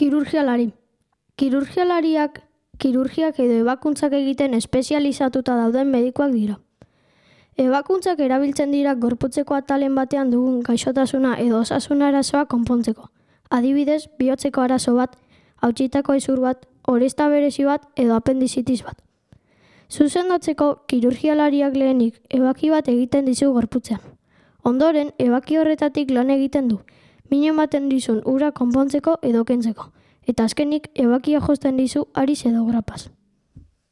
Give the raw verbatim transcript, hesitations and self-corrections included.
Kirurgialari. Kirurgialariak, kirurgiak edo ebakuntzak egiten espezializatuta dauden medikuak dira. Ebakuntzak erabiltzen dira gorputzeko atalen batean dugun gaixotasuna edo osasuna arazoa konpontzeko. Adibidez, bihotzeko arazo bat, hautsitako hezur bat, oresta berezi bat edo apendizitis bat. Zuzendatzeko kirurgialariak lehenik ebaki bat egiten dizu gorputzean. Ondoren, ebaki horretatik lan egiten du, min ematen dizun ura konpontzeko edo kentzeko, eta azkenik ebakia josten dizu ariz edo grapaz.